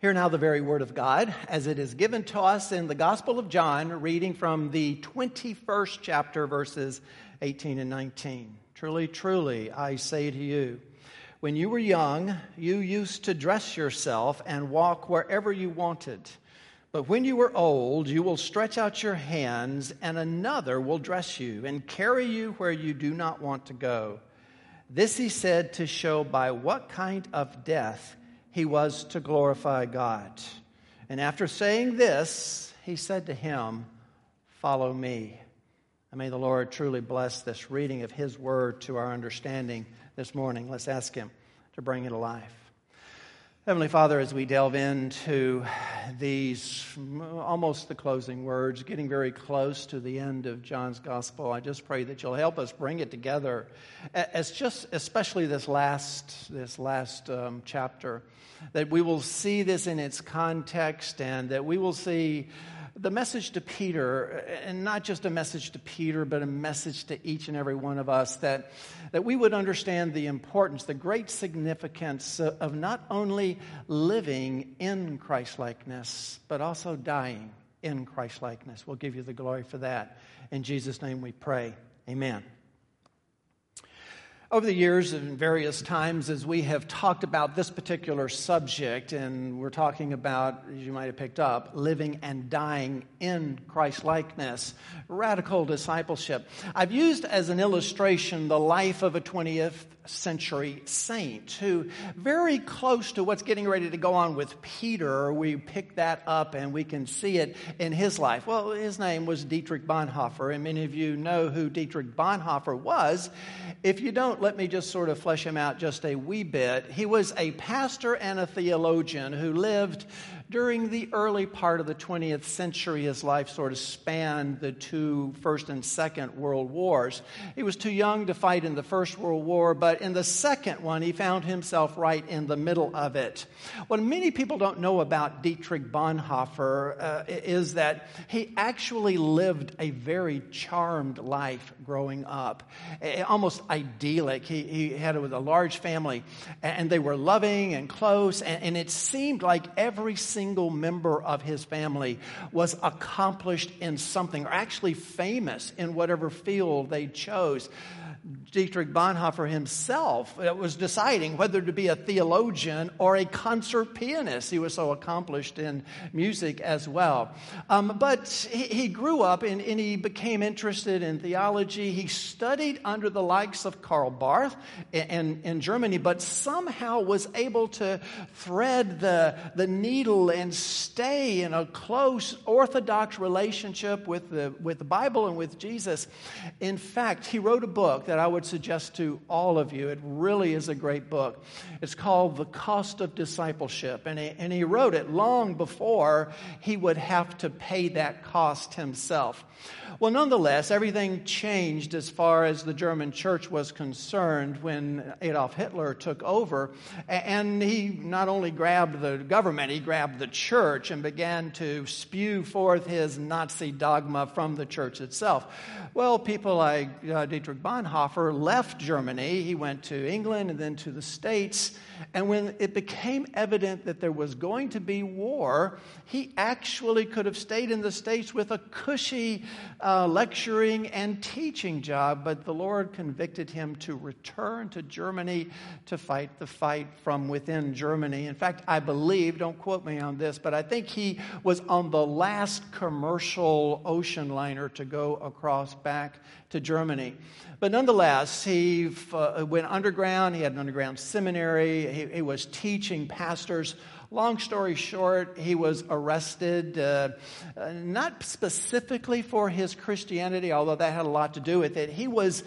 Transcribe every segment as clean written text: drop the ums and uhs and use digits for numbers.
Hear now the very word of God as it is given to us in the Gospel of John, reading from the 21st chapter, verses 18 and 19. Truly, truly, I say to you, when you were young, you used to dress yourself and walk wherever you wanted. But when you are old, you will stretch out your hands, and another will dress you and carry you where you do not want to go. This he said to show by what kind of death he was to glorify God. And after saying this, he said to him, "Follow me." And may the Lord truly bless this reading of his word to our understanding this morning. Let's ask him to bring it alive. Heavenly Father, as we delve into these, almost the closing words, getting very close to the end of John's Gospel, I just pray that you'll help us bring it together, especially this last chapter, that we will see this in its context and that we will see the message to Peter, and not just a message to Peter, but a message to each and every one of us, that we would understand the importance, the great significance of not only living in Christ-likeness, but also dying in Christ-likeness. We'll give you the glory for that. In Jesus' name we pray. Amen. Over the years and various times as we have talked about this particular subject, and we're talking about, as you might have picked up, living and dying in Christ-likeness, radical discipleship. I've used as an illustration the life of a 20th century saint who, very close to what's getting ready to go on with Peter, we pick that up and we can see it in his life. Well, his name was Dietrich Bonhoeffer, and many of you know who Dietrich Bonhoeffer was. If you don't, let me just sort of flesh him out just a wee bit. He was a pastor and a theologian who lived during the early part of the 20th century. His life sort of spanned the two First and Second World Wars. He was too young to fight in the First World War, but in the second one, he found himself right in the middle of it. What many people don't know about Dietrich Bonhoeffer is that he actually lived a very charmed life growing up, almost idyllic. He had a large family, and they were loving and close, and it seemed like every single member of his family was accomplished in something, or actually famous in whatever field they chose. Dietrich Bonhoeffer himself was deciding whether to be a theologian or a concert pianist. He was so accomplished in music as well. But he grew up and he became interested in theology. He studied under the likes of Karl Barth in Germany, but somehow was able to thread the needle and stay in a close orthodox relationship with the Bible and with Jesus. In fact, he wrote a book that I would suggest to all of you. It really is a great book. It's called The Cost of Discipleship, and he wrote it long before he would have to pay that cost himself. Well, nonetheless, everything changed as far as the German church was concerned when Adolf Hitler took over, and he not only grabbed the government, he grabbed the church and began to spew forth his Nazi dogma from the church itself. Well, people like Dietrich Bonhoeffer left Germany. He went to England and then to the States, and when it became evident that there was going to be war, he actually could have stayed in the States with a cushy lecturing and teaching job, but the Lord convicted him to return to Germany to fight the fight from within Germany. In fact, I believe, don't quote me on this, but I think he was on the last commercial ocean liner to go across back to Germany. But nonetheless, he went underground. He had an underground seminary. He was teaching pastors. Long story short, he was arrested, not specifically for his Christianity, although that had a lot to do with it. He was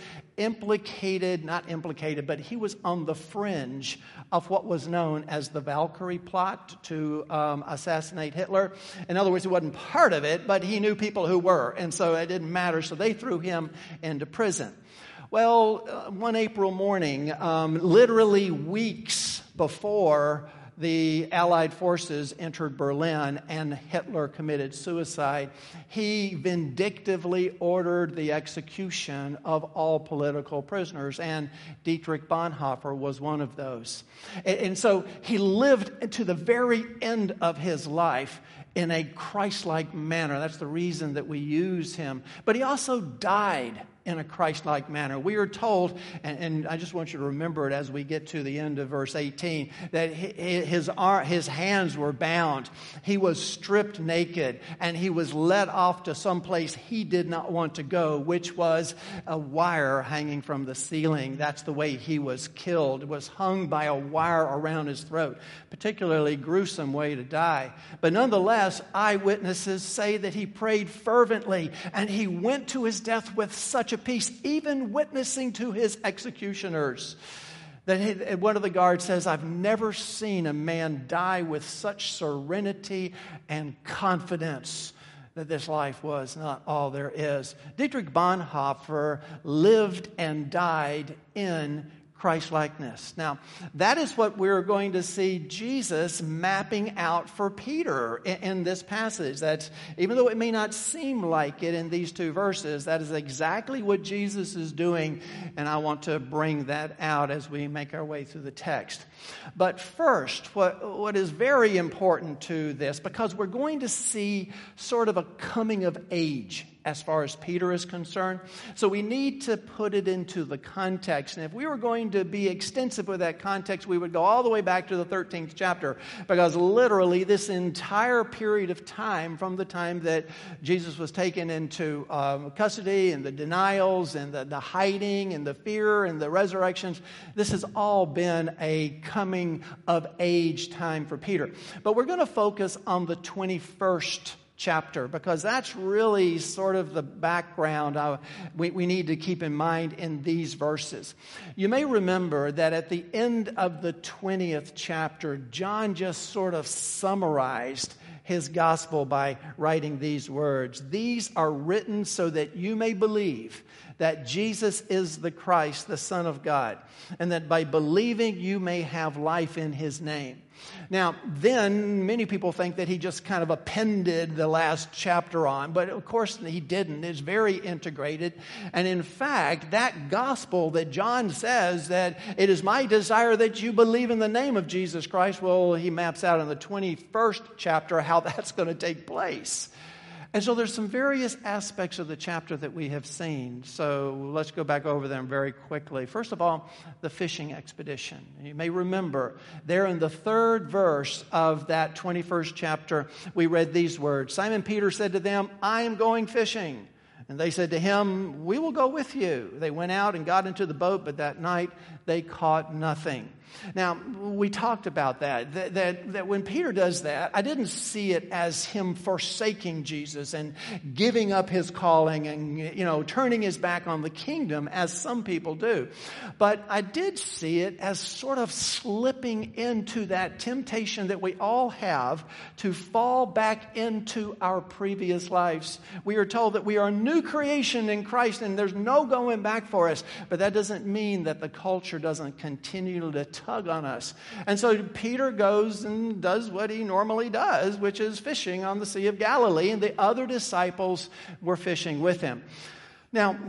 not implicated, but he was on the fringe of what was known as the Valkyrie plot to assassinate Hitler. In other words, he wasn't part of it, but he knew people who were, and so it didn't matter. So they threw him into prison. Well, one April morning, literally weeks before the Allied forces entered Berlin and Hitler committed suicide, he vindictively ordered the execution of all political prisoners, and Dietrich Bonhoeffer was one of those. And so he lived to the very end of his life in a Christ-like manner. That's the reason that we use him. But he also died in a Christ-like manner. We are told, and I just want you to remember it as we get to the end of verse 18, that his hands were bound. He was stripped naked, and he was led off to some place he did not want to go, which was a wire hanging from the ceiling. That's the way he was killed. It was hung by a wire around his throat. Particularly gruesome way to die. But nonetheless, eyewitnesses say that he prayed fervently, and he went to his death with such a peace, even witnessing to his executioners. That one of the guards says, "I've never seen a man die with such serenity and confidence that this life was not all there is." Dietrich Bonhoeffer lived and died in Christ-likeness. Now, that is what we're going to see Jesus mapping out for Peter in this passage. That's, even though it may not seem like it in these two verses, that is exactly what Jesus is doing, and I want to bring that out as we make our way through the text. But first, what is very important to this, because we're going to see sort of a coming of age as far as Peter is concerned. So we need to put it into the context. And if we were going to be extensive with that context, we would go all the way back to the 13th chapter, because literally this entire period of time, from the time that Jesus was taken into custody, and the denials, and the hiding, and the fear, and the resurrections, this has all been a coming of age time for Peter. But we're going to focus on the 21st chapter, because that's really sort of the background we need to keep in mind in these verses. You may remember that at the end of the 20th chapter, John just sort of summarized his gospel by writing these words. "These are written so that you may believe that Jesus is the Christ, the Son of God, and that by believing you may have life in his name." Now, then, many people think that he just kind of appended the last chapter on, but of course he didn't. It's very integrated. And in fact, that gospel that John says that it is my desire that you believe in the name of Jesus Christ, well, he maps out in the 21st chapter how that's going to take place. And so there's some various aspects of the chapter that we have seen. So let's go back over them very quickly. First of all, the fishing expedition. You may remember there in the 3rd verse of that 21st chapter, we read these words. "Simon Peter said to them, 'I am going fishing.' And they said to him, 'We will go with you.' They went out and got into the boat, but that night they caught nothing." Now, we talked about that when Peter does that, I didn't see it as him forsaking Jesus and giving up his calling and, turning his back on the kingdom, as some people do. But I did see it as sort of slipping into that temptation that we all have to fall back into our previous lives. We are told that we are a new creation in Christ and there's no going back for us. But that doesn't mean that the culture doesn't continue to tug on us. And so Peter goes and does what he normally does, which is fishing on the Sea of Galilee, and the other disciples were fishing with him. Now,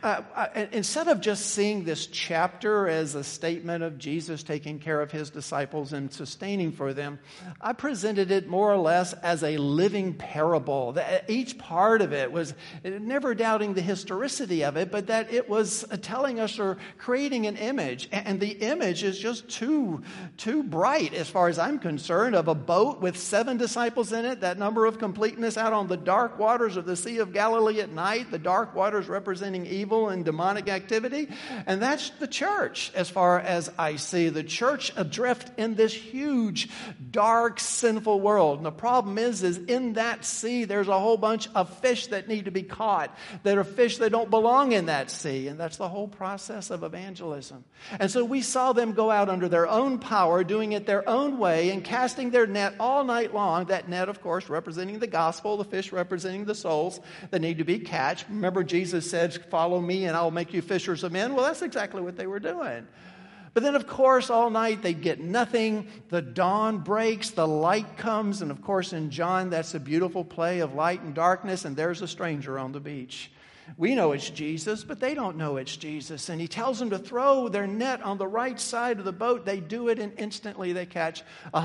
instead of just seeing this chapter as a statement of Jesus taking care of his disciples and sustaining for them, I presented it more or less as a living parable. Each part of it was never doubting the historicity of it, but that it was telling us or creating an image. And the image is just too bright, as far as I'm concerned, of a boat with 7 disciples in it, that number of completeness out on the dark waters of the Sea of Galilee at night, the dark waters representing evil and demonic activity. And that's the church, as far as I see. The church adrift in this huge, dark, sinful world. And the problem is in that sea, there's a whole bunch of fish that need to be caught, that are fish that don't belong in that sea. And that's the whole process of evangelism. And so we saw them go out under their own power, doing it their own way, and casting their net all night long. That net, of course, representing the gospel, the fish representing the souls that need to be caught. Remember, Jesus said, "Follow me and I'll make you fishers of men." Well, that's exactly what they were doing. But then, of course, all night they get nothing. The dawn breaks, the light comes, and of course in John, that's a beautiful play of light and darkness, and there's a stranger on the beach. We know it's Jesus, but they don't know it's Jesus. And he tells them to throw their net on the right side of the boat. They do it, and instantly they catch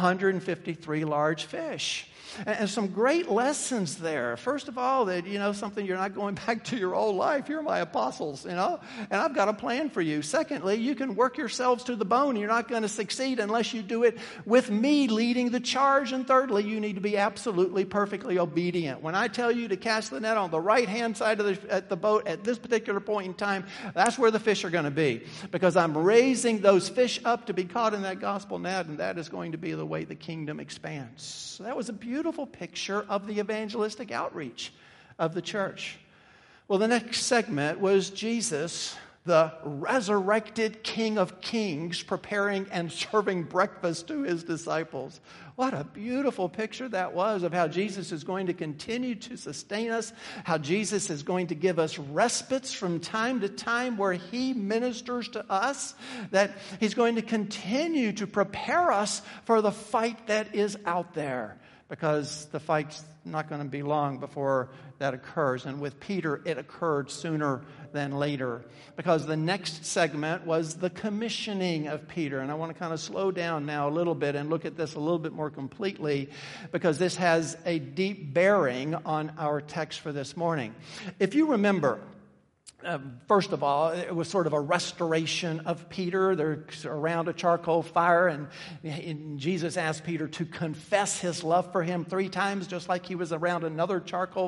153 large fish. And some great lessons there. First of all, that, something, you're not going back to your old life. You're my apostles, and I've got a plan for you. Secondly, you can work yourselves to the bone. You're not going to succeed unless you do it with me leading the charge. And thirdly, you need to be absolutely, perfectly obedient. When I tell you to cast the net on the right-hand side of the boat at this particular point in time, that's where the fish are going to be, because I'm raising those fish up to be caught in that gospel net, and that is going to be the way the kingdom expands. So that was a beautiful picture of the evangelistic outreach of the church. Well, the next segment was Jesus, the resurrected King of Kings, preparing and serving breakfast to his disciples. What a beautiful picture that was of how Jesus is going to continue to sustain us, how Jesus is going to give us respites from time to time where he ministers to us, that he's going to continue to prepare us for the fight that is out there, because the fight's not going to be long before that occurs. And with Peter, it occurred sooner than later, because the next segment was the commissioning of Peter. And I want to kind of slow down now a little bit and look at this a little bit more completely, because this has a deep bearing on our text for this morning. If you remember, first of all, it was sort of a restoration of Peter. They're around a charcoal fire, and Jesus asked Peter to confess his love for him 3 times, just like he was around another charcoal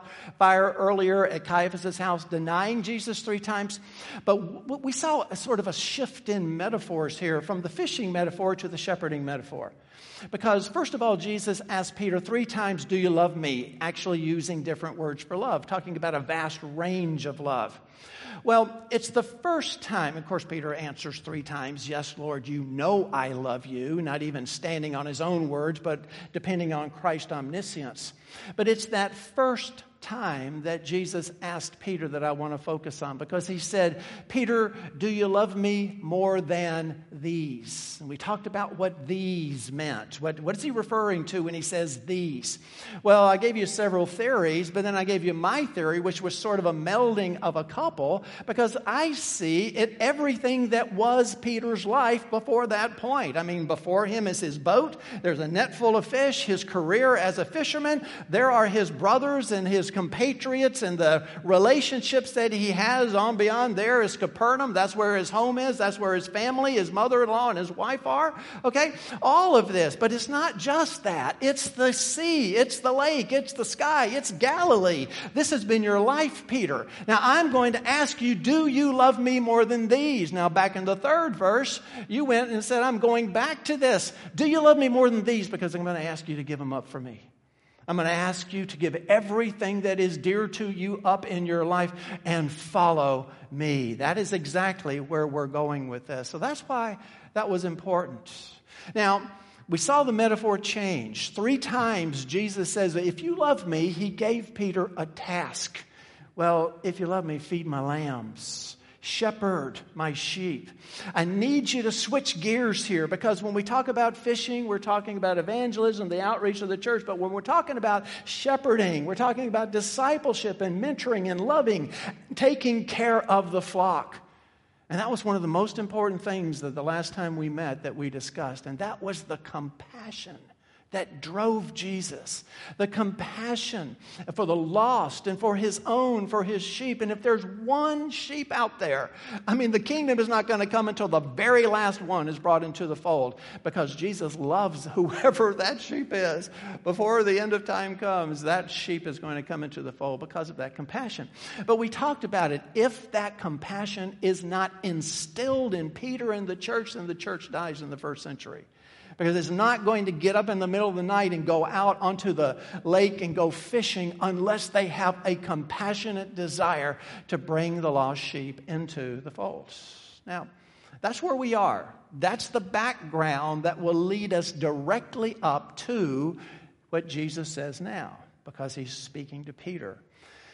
fire earlier at Caiaphas' house, denying Jesus 3 times. But we saw a sort of a shift in metaphors here, from the fishing metaphor to the shepherding metaphor. Because, first of all, Jesus asked Peter 3 times, "Do you love me?" Actually using different words for love, talking about a vast range of love. Well, it's the first time, of course, Peter answers 3 times, "Yes, Lord, you know I love you," not even standing on his own words, but depending on Christ's omniscience. But it's that first time that Jesus asked Peter that I want to focus on, because he said, "Peter, do you love me more than these?" And we talked about what these meant. What is he referring to when he says these? Well, I gave you several theories, but then I gave you my theory, which was sort of a melding of a couple, because I see it everything that was Peter's life before that point. I mean, before him is his boat. There's a net full of fish. His career as a fisherman. There are his brothers and his compatriots, and the relationships that he has on beyond there is Capernaum. That's where his home is. That's where his family, his mother-in-law, and his wife are. Okay? All of this. But it's not just that. It's the sea. It's the lake. It's the sky. It's Galilee. This has been your life, Peter. Now, I'm going to ask you, do you love me more than these? Now, back in the 3rd verse, you went and said, I'm going back to this. Do you love me more than these? Because I'm going to ask you to give them up for me. I'm going to ask you to give everything that is dear to you up in your life and follow me. That is exactly where we're going with this. So that's why that was important. Now, we saw the metaphor change. 3 times Jesus says, if you love me, he gave Peter a task. Well, if you love me, feed my lambs. Shepherd my sheep. I need you to switch gears here, because when we talk about fishing, we're talking about evangelism, the outreach of the church. But when we're talking about shepherding, we're talking about discipleship and mentoring and loving, taking care of the flock. And that was one of the most important things that the last time we met that we discussed. And that was the compassion that drove Jesus. The compassion for the lost and for his own, for his sheep. And if there's one sheep out there, I mean, the kingdom is not going to come until the very last one is brought into the fold, because Jesus loves whoever that sheep is. Before the end of time comes, that sheep is going to come into the fold because of that compassion. But we talked about it. If that compassion is not instilled in Peter and the church, then the church dies in the 1st century. Because it's not going to get up in the middle of the night and go out onto the lake and go fishing unless they have a compassionate desire to bring the lost sheep into the folds. Now, that's where we are. That's the background that will lead us directly up to what Jesus says now, because he's speaking to Peter.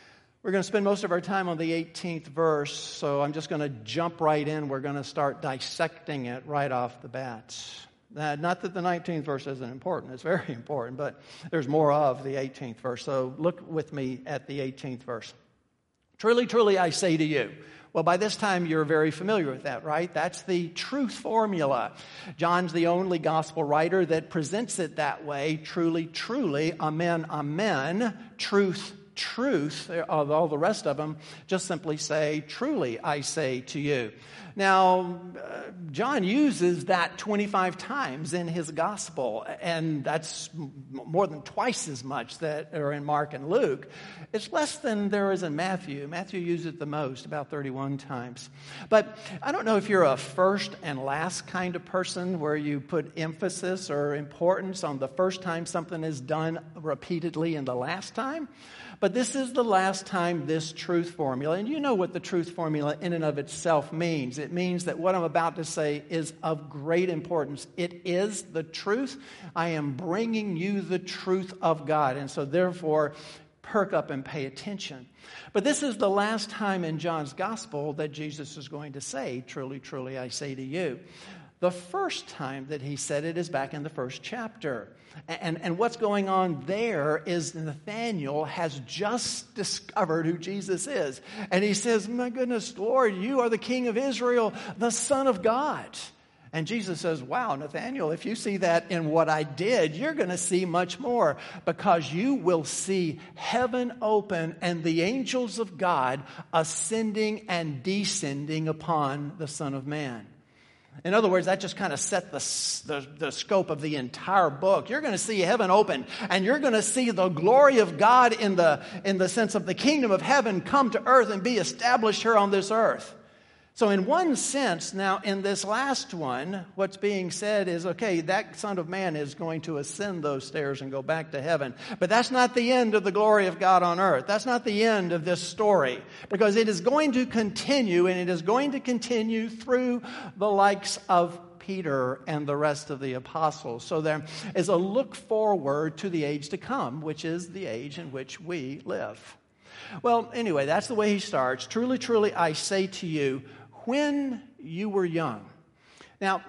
We're going to spend most of our time on the 18th verse, so I'm just going to jump right in. We're going to start dissecting it right off the bat. Not that the 19th verse isn't important. It's very important, but there's more of the 18th verse. So look with me at the 18th verse. Truly, truly, I say to you. Well, by this time, you're very familiar with that, right? That's the truth formula. John's the only gospel writer that presents it that way. Truly, truly, amen, amen, truth, truth. All the rest of them just simply say, truly, I say to you. Now, John uses that 25 times in his gospel, and that's more than twice as much that are in Mark and Luke. It's less than there is in Matthew. Matthew uses it the most, about 31 times. But I don't know if you're a first and last kind of person where you put emphasis or importance on the first time something is done repeatedly and the last time. But this is the last time this truth formula, and you know what the truth formula in and of itself means. It means that what I'm about to say is of great importance. It is the truth. I am bringing you the truth of God, and so therefore, perk up and pay attention. But this is the last time in John's gospel that Jesus is going to say, truly, truly, I say to you. The first time that he said it is back in the first chapter. And what's going on there is Nathanael has just discovered who Jesus is. And he says, my goodness, Lord, you are the King of Israel, the Son of God. And Jesus says, wow, Nathanael, if you see that in what I did, you're going to see much more, because you will see heaven open and the angels of God ascending and descending upon the Son of Man. In other words, that just kind of set the scope of the entire book. You're going to see heaven open, and you're going to see the glory of God in the sense of the kingdom of heaven come to earth and be established here on this earth. So in one sense, now in this last one, what's being said is, okay, that Son of Man is going to ascend those stairs and go back to heaven. But that's not the end of the glory of God on earth. That's not the end of this story, because it is going to continue, and it is going to continue through the likes of Peter and the rest of the apostles. So there is a look forward to the age to come, which is the age in which we live. Well, anyway, that's the way he starts. Truly, truly, I say to you, when you were young. Now,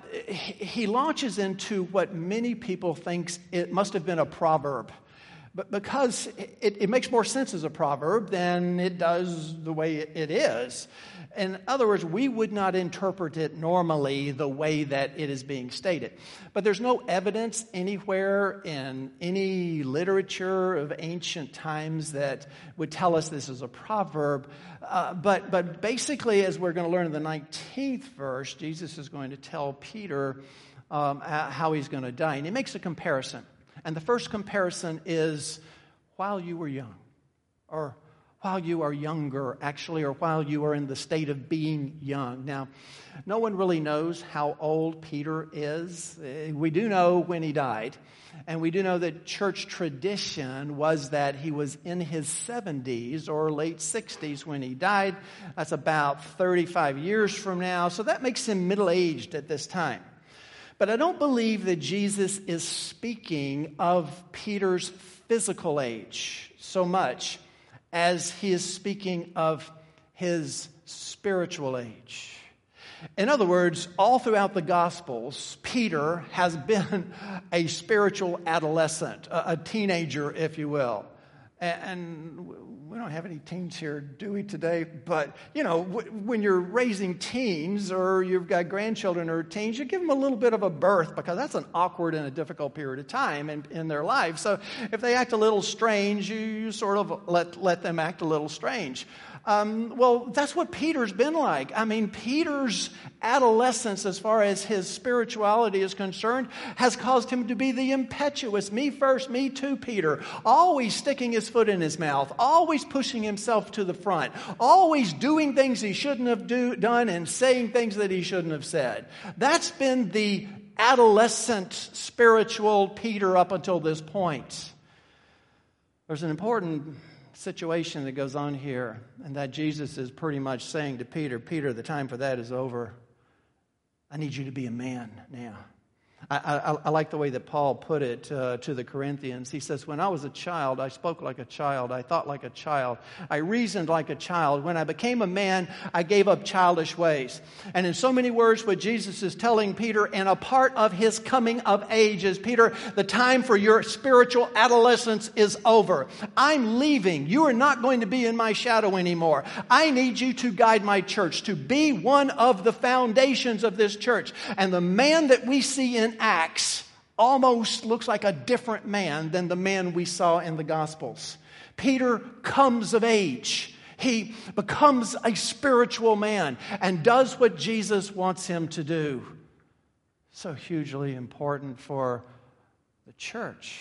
he launches into what many people think it must have been a proverb, but because it makes more sense as a proverb than it does the way it is. In other words, we would not interpret it normally the way that it is being stated. But there's no evidence anywhere in any literature of ancient times that would tell us this is a proverb. But basically, as we're going to learn in the 19th verse, Jesus is going to tell Peter how he's going to die. And he makes a comparison. And the first comparison is while you were young, or while you are younger, actually, or while you are in the state of being young. Now, no one really knows how old Peter is. We do know when he died, and we do know that church tradition was that he was in his 70s or late 60s when he died. That's about 35 years from now, so that makes him middle-aged at this time. But I don't believe that Jesus is speaking of Peter's physical age so much as he is speaking of his spiritual age. In other words, all throughout the Gospels, Peter has been a spiritual adolescent, a teenager, if you will. And we don't have any teens here, do we, today? But, you know, when you're raising teens or you've got grandchildren or teens, you give them a little bit of a birth, because that's an awkward and a difficult period of time in their life. So if they act a little strange, you sort of let them act a little strange. Well, that's what Peter's been like. I mean, Peter's adolescence, as far as his spirituality is concerned, has caused him to be the impetuous, me first, me too, Peter. Always sticking his foot in his mouth, always pushing himself to the front, always doing things he shouldn't have done and saying things that he shouldn't have said. That's been the adolescent spiritual Peter up until this point. There's an important situation that goes on here, and that Jesus is pretty much saying to Peter, Peter, the time for that is over. I need you to be a man now. I like the way that Paul put it to the Corinthians. He says, when I was a child, I spoke like a child. I thought like a child. I reasoned like a child. When I became a man, I gave up childish ways. And in so many words, what Jesus is telling Peter, and a part of his coming of age is, Peter, the time for your spiritual adolescence is over. I'm leaving. You are not going to be in my shadow anymore. I need you to guide my church, to be one of the foundations of this church. And the man that we see in Acts almost looks like a different man than the man we saw in the Gospels. Peter comes of age. He becomes a spiritual man and does what Jesus wants him to do. So hugely important for the church.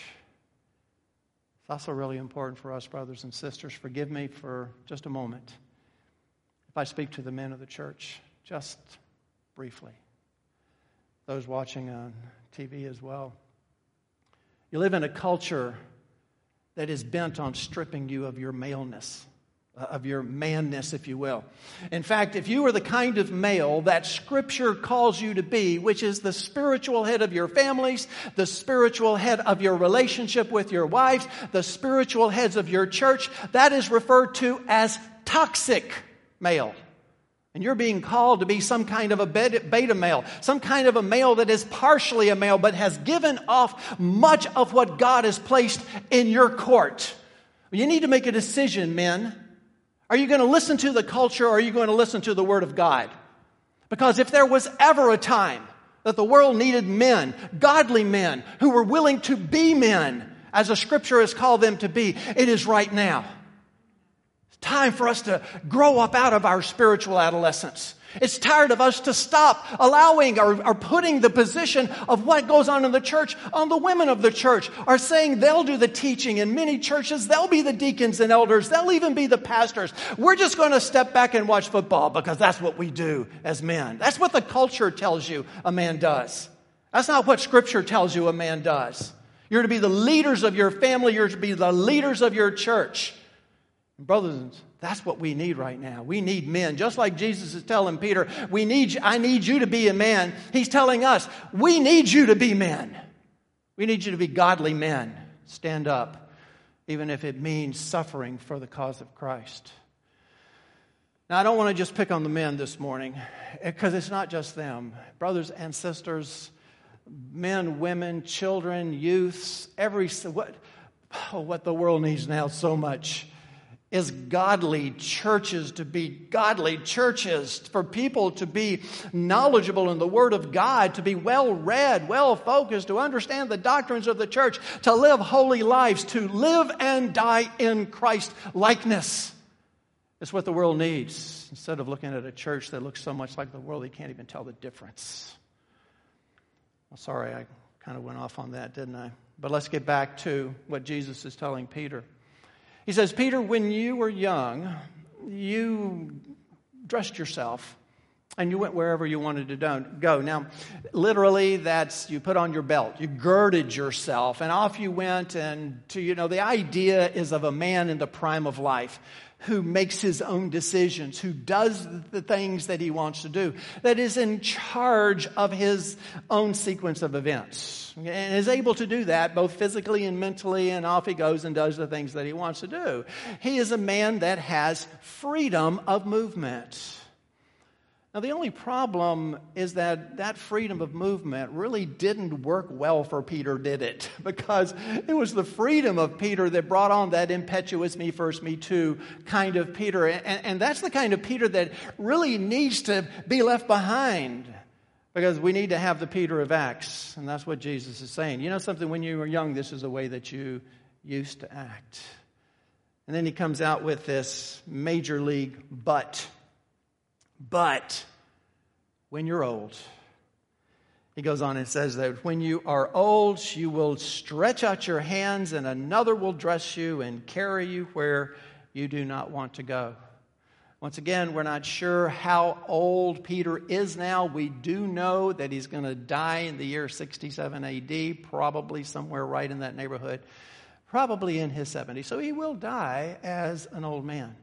It's also really important for us, brothers and sisters. Forgive me for just a moment if I speak to the men of the church, just briefly. Those watching on TV as well. You live in a culture that is bent on stripping you of your maleness, of your manness, if you will. In fact, if you are the kind of male that Scripture calls you to be, which is the spiritual head of your families, the spiritual head of your relationship with your wives, the spiritual heads of your church, that is referred to as toxic male. And you're being called to be some kind of a beta male, some kind of a male that is partially a male, but has given off much of what God has placed in your court. You need to make a decision, men. Are you going to listen to the culture, or are you going to listen to the Word of God? Because if there was ever a time that the world needed men, godly men, who were willing to be men, as the Scripture has called them to be, it is right now. Time for us to grow up out of our spiritual adolescence. It's tired of us to stop allowing or putting the position of what goes on in the church on the women of the church, or saying they'll do the teaching. In many churches, they'll be the deacons and elders. They'll even be the pastors. We're just going to step back and watch football because that's what we do as men. That's what the culture tells you a man does. That's not what Scripture tells you a man does. You're to be the leaders of your family. You're to be the leaders of your church. Brothers, that's what we need right now. We need men. Just like Jesus is telling Peter, I need you to be a man. He's telling us, we need you to be men. We need you to be godly men. Stand up, even if it means suffering for the cause of Christ. Now, I don't want to just pick on the men this morning, because it's not just them. Brothers and sisters, men, women, children, youths, what the world needs now so much is godly churches, to be godly churches, for people to be knowledgeable in the Word of God, to be well-read, well-focused, to understand the doctrines of the church, to live holy lives, to live and die in Christ likeness. It's what the world needs. Instead of looking at a church that looks so much like the world, they can't even tell the difference. Well, sorry, I kind of went off on that, didn't I? But let's get back to what Jesus is telling Peter. He says, Peter, when you were young, you dressed yourself and you went wherever you wanted to go. Now, literally, that's you put on your belt. You girded yourself and off you went. And the idea is of a man in the prime of life who makes his own decisions, who does the things that he wants to do, that is in charge of his own sequence of events, and is able to do that both physically and mentally, and off he goes and does the things that he wants to do. He is a man that has freedom of movement. Now, the only problem is that freedom of movement really didn't work well for Peter, did it? Because it was the freedom of Peter that brought on that impetuous me first, me too kind of Peter. And that's the kind of Peter that really needs to be left behind, because we need to have the Peter of Acts. And that's what Jesus is saying. You know something? When you were young, this is the way that you used to act. And then he comes out with this major league but when you're old, he goes on and says that when you are old, you will stretch out your hands and another will dress you and carry you where you do not want to go. Once again, we're not sure how old Peter is now. We do know that he's going to die in the year 67 AD, probably somewhere right in that neighborhood, probably in his 70s. So he will die as an old man.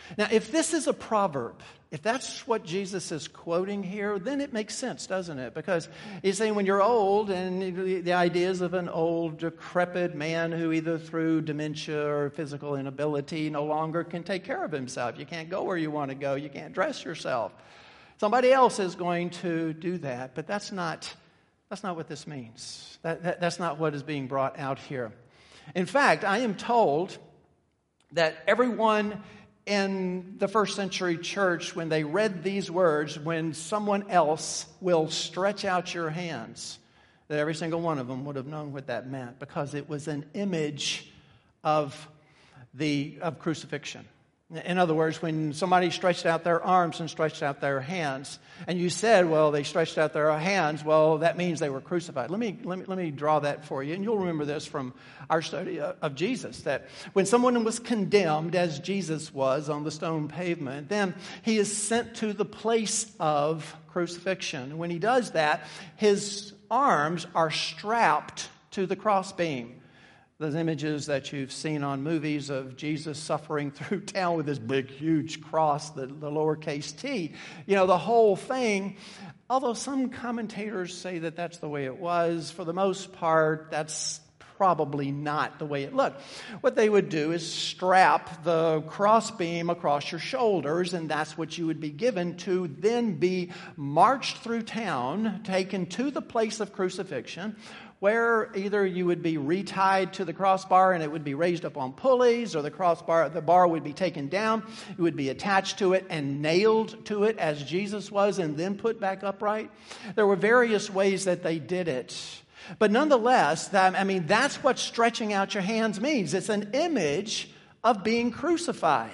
Now, if this is a proverb, if that's what Jesus is quoting here, then it makes sense, doesn't it? Because he's saying when you're old, and the ideas of an old, decrepit man who either through dementia or physical inability no longer can take care of himself. You can't go where you want to go. You can't dress yourself. Somebody else is going to do that. But that's not what this means. That's not what is being brought out here. In fact, I am told that everyone in the first century church, when they read these words, when someone else will stretch out your hands, that every single one of them would have known what that meant, because it was an image of crucifixion. In other words, when somebody stretched out their arms and stretched out their hands, and you said, well, they stretched out their hands, well, that means they were crucified. Let me draw that for you. And you'll remember this from our study of Jesus, that when someone was condemned, as Jesus was on the stone pavement, then he is sent to the place of crucifixion. And when he does that, his arms are strapped to the crossbeam. Those images that you've seen on movies of Jesus suffering through town with this big, huge cross, the lowercase t. You know, the whole thing, although some commentators say that that's the way it was, for the most part, that's probably not the way it looked. What they would do is strap the crossbeam across your shoulders, and that's what you would be given to then be marched through town, taken to the place of crucifixion, where either you would be retied to the crossbar and it would be raised up on pulleys, or the bar would be taken down, it would be attached to it and nailed to it as Jesus was, and then put back upright. There were various ways that they did it. But nonetheless, that's what stretching out your hands means. It's an image of being crucified.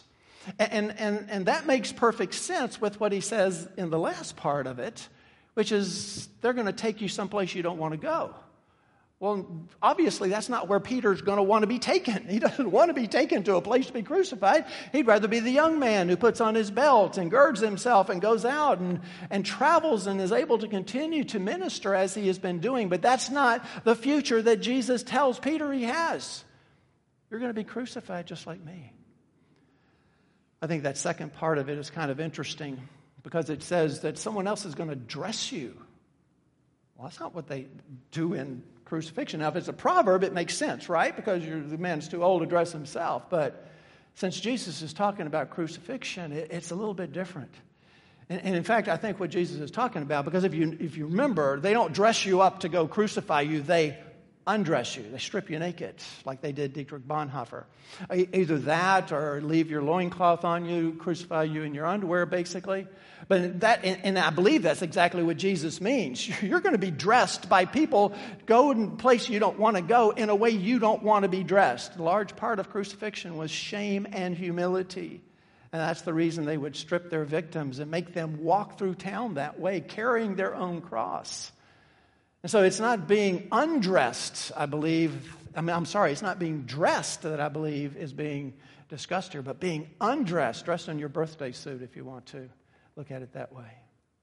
And that makes perfect sense with what he says in the last part of it, which is they're going to take you someplace you don't want to go. Well, obviously, that's not where Peter's going to want to be taken. He doesn't want to be taken to a place to be crucified. He'd rather be the young man who puts on his belt and girds himself and goes out and travels and is able to continue to minister as he has been doing. But that's not the future that Jesus tells Peter he has. You're going to be crucified just like me. I think that second part of it is kind of interesting, because it says that someone else is going to dress you. Well, that's not what they do in crucifixion. Now, if it's a proverb, it makes sense, right? Because the man's too old to dress himself. But since Jesus is talking about crucifixion, it's a little bit different. And in fact, I think what Jesus is talking about, because if you remember, they don't dress you up to go crucify you. They undress you. They strip you naked, like they did Dietrich Bonhoeffer. Either that, or leave your loincloth on you, crucify you in your underwear, basically. But and I believe that's exactly what Jesus means. You're going to be dressed by people, go in a place you don't want to go in a way you don't want to be dressed. A large part of crucifixion was shame and humility. And that's the reason they would strip their victims and make them walk through town that way, carrying their own cross. And so it's not being undressed, it's not being dressed that I believe is being discussed here, but being undressed, dressed in your birthday suit if you want to look at it that way.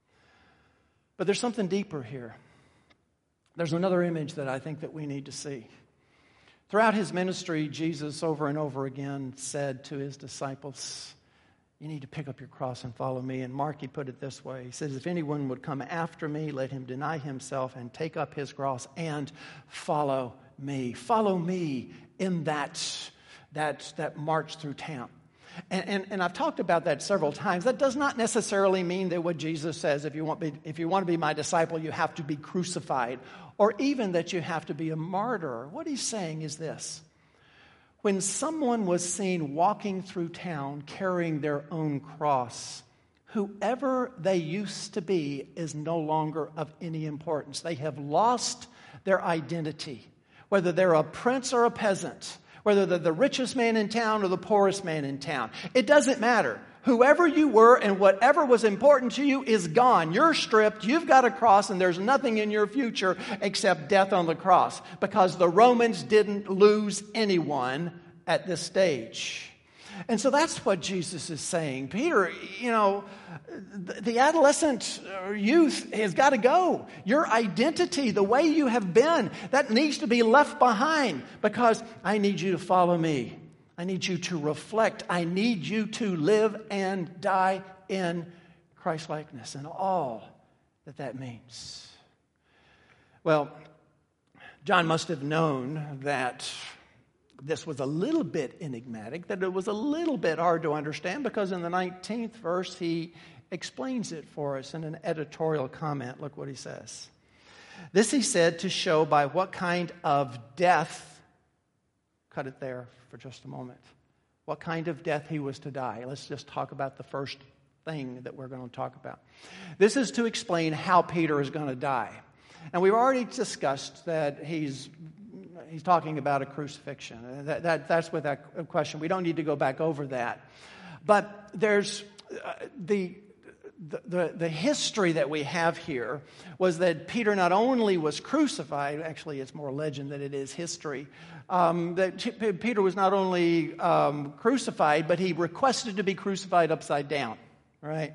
But there's something deeper here. There's another image that I think that we need to see. Throughout his ministry, Jesus over and over again said to his disciples, you need to pick up your cross and follow me. And Mark, he put it this way. He says, if anyone would come after me, let him deny himself and take up his cross and follow me. Follow me in that march through town. And I've talked about that several times. That does not necessarily mean that what Jesus says, if you want to be my disciple, you have to be crucified, or even that you have to be a martyr. What he's saying is this. When someone was seen walking through town carrying their own cross, whoever they used to be is no longer of any importance. They have lost their identity, whether they're a prince or a peasant, whether they're the richest man in town or the poorest man in town. It doesn't matter. Whoever you were and whatever was important to you is gone. You're stripped, you've got a cross, and there's nothing in your future except death on the cross, because the Romans didn't lose anyone at this stage. And so that's what Jesus is saying. Peter, the adolescent youth has got to go. Your identity, the way you have been, that needs to be left behind, because I need you to follow me. I need you to reflect. I need you to live and die in Christ-likeness and all that means. Well, John must have known that this was a little bit enigmatic, that it was a little bit hard to understand, because in the 19th verse he explains it for us in an editorial comment. Look what he says. This he said to show by what kind of death, cut it there for just a moment, what kind of death he was to die. Let's just talk about the first thing that we're going to talk about. This is to explain how Peter is going to die. And we've already discussed that he's talking about a crucifixion. That's without question. We don't need to go back over that. But there's the history that we have here was that Peter not only was crucified, actually it's more legend than it is history, that Peter was not only crucified, but he requested to be crucified upside down, right?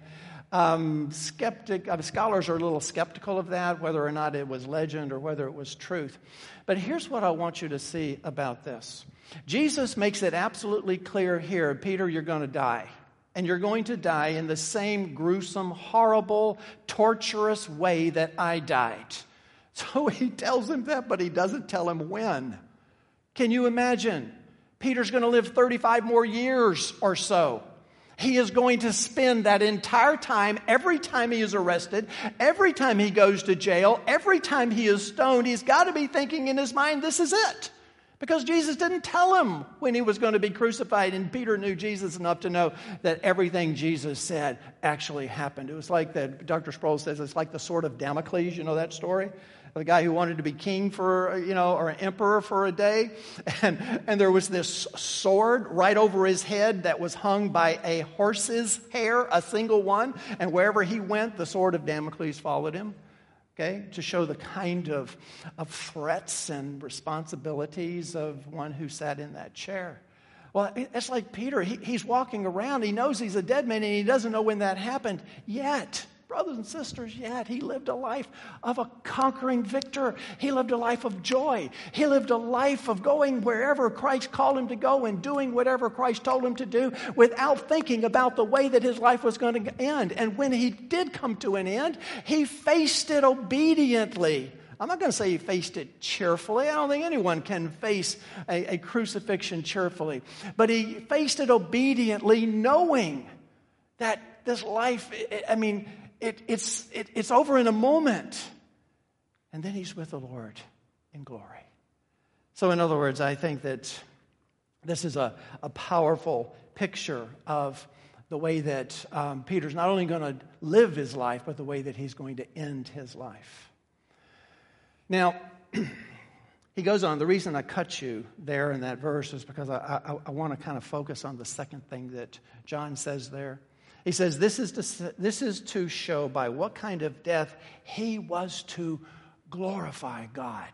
Scholars are a little skeptical of that, whether or not it was legend or whether it was truth. But here's what I want you to see about this. Jesus makes it absolutely clear here, Peter, you're going to die. And you're going to die in the same gruesome, horrible, torturous way that I died. So he tells him that, but he doesn't tell him when. Can you imagine? Peter's going to live 35 more years or so. He is going to spend that entire time, every time he is arrested, every time he goes to jail, every time he is stoned, he's got to be thinking in his mind, this is it. Because Jesus didn't tell him when he was going to be crucified, and Peter knew Jesus enough to know that everything Jesus said actually happened. It was like that, Dr. Sproul says, it's like the sword of Damocles, you know that story? The guy who wanted to be king for, or an emperor for a day. And there was this sword right over his head that was hung by a horse's hair, a single one. And wherever he went, the sword of Damocles followed him. Okay, to show the kind of threats and responsibilities of one who sat in that chair. Well, it's like Peter. He's walking around. He knows he's a dead man, and he doesn't know when that happened yet. Brothers and sisters, yet he lived a life of a conquering victor. He lived a life of joy. He lived a life of going wherever Christ called him to go and doing whatever Christ told him to do without thinking about the way that his life was going to end. And when he did come to an end, he faced it obediently. I'm not going to say he faced it cheerfully. I don't think anyone can face a crucifixion cheerfully. But he faced it obediently, knowing that this life, it's over in a moment. And then he's with the Lord in glory. So in other words, I think that this is a powerful picture of the way that Peter's not only going to live his life, but the way that he's going to end his life. Now, he goes on. The reason I cut you there in that verse is because I want to kind of focus on the second thing that John says there. He says, this is to show by what kind of death he was to glorify God.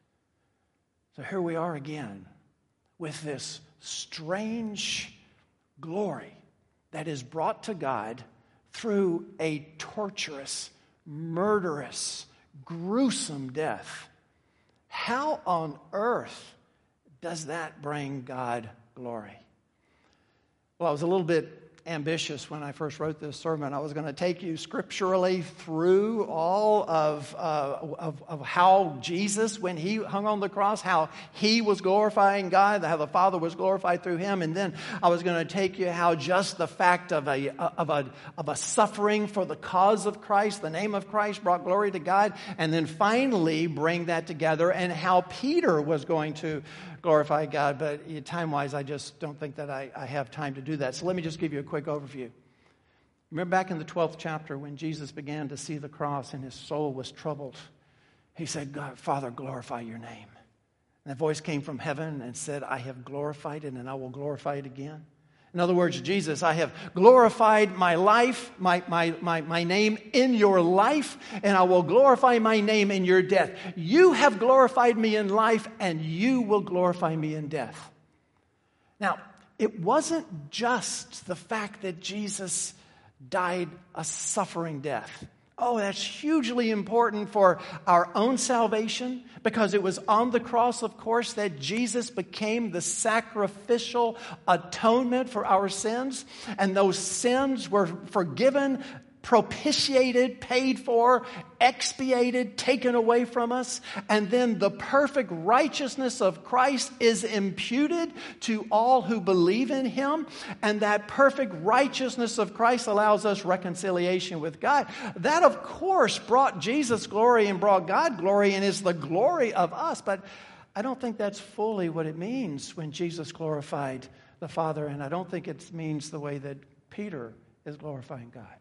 So here we are again with this strange glory that is brought to God through a torturous, murderous, gruesome death. How on earth does that bring God glory? Well, I was a little bit ambitious when I first wrote this sermon. I was going to take you scripturally through all of how Jesus, when he hung on the cross, how he was glorifying God, how the Father was glorified through him, and then I was going to take you how just the fact of a suffering for the cause of Christ, the name of Christ, brought glory to God, and then finally bring that together, and how Peter was going to glorify God. But time-wise, I just don't think that I have time to do that. So let me just give you a quick overview. Remember back in the 12th chapter when Jesus began to see the cross and his soul was troubled. He said, God, Father, glorify your name. And a voice came from heaven and said, I have glorified it and I will glorify it again. In other words, Jesus, I have glorified my life, my name in your life, and I will glorify my name in your death. You have glorified me in life, and you will glorify me in death. Now, it wasn't just the fact that Jesus died a suffering death, Oh, that's hugely important for our own salvation, because it was on the cross, of course, that Jesus became the sacrificial atonement for our sins. And those sins were forgiven, propitiated, paid for, expiated, taken away from us. And then the perfect righteousness of Christ is imputed to all who believe in Him. And that perfect righteousness of Christ allows us reconciliation with God. That, of course, brought Jesus glory and brought God glory and is the glory of us. But I don't think that's fully what it means when Jesus glorified the Father. And I don't think it means the way that Peter is glorifying God.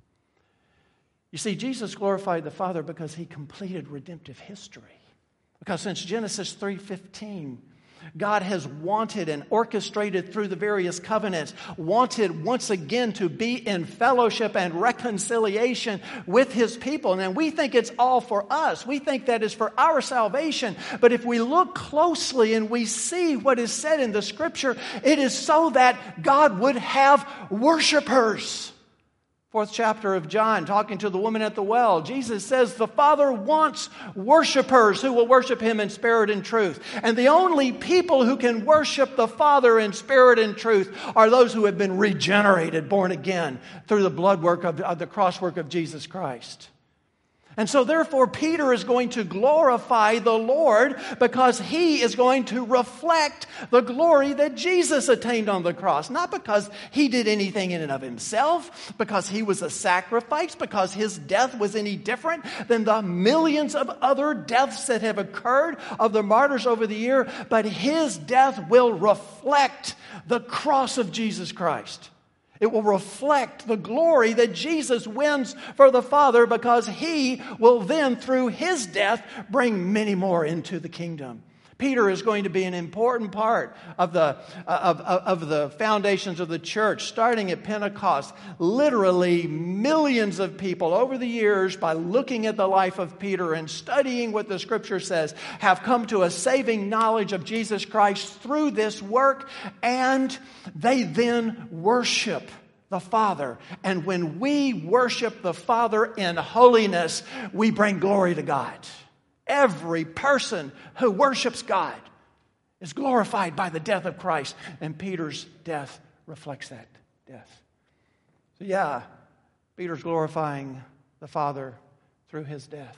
You see, Jesus glorified the Father because He completed redemptive history. Because since Genesis 3:15, God has wanted and orchestrated through the various covenants, wanted once again to be in fellowship and reconciliation with His people. And we think it's all for us. We think that is for our salvation. But if we look closely and we see what is said in the Scripture, it is so that God would have worshipers. 4th chapter of John, talking to the woman at the well, Jesus says the Father wants worshipers who will worship Him in spirit and truth. And the only people who can worship the Father in spirit and truth are those who have been regenerated, born again, through the blood work of the cross work of Jesus Christ. And so therefore, Peter is going to glorify the Lord because he is going to reflect the glory that Jesus attained on the cross. Not because he did anything in and of himself, because he was a sacrifice, because his death was any different than the millions of other deaths that have occurred of the martyrs over the year, but his death will reflect the cross of Jesus Christ. It will reflect the glory that Jesus wins for the Father, because He will then, through His death, bring many more into the kingdom. Peter is going to be an important part of the foundations of the church, starting at Pentecost. Literally millions of people over the years, by looking at the life of Peter and studying what the Scripture says, have come to a saving knowledge of Jesus Christ through this work, and they then worship the Father. And when we worship the Father in holiness, we bring glory to God. Every person who worships God is glorified by the death of Christ, and Peter's death reflects that death. So yeah, Peter's glorifying the Father through his death.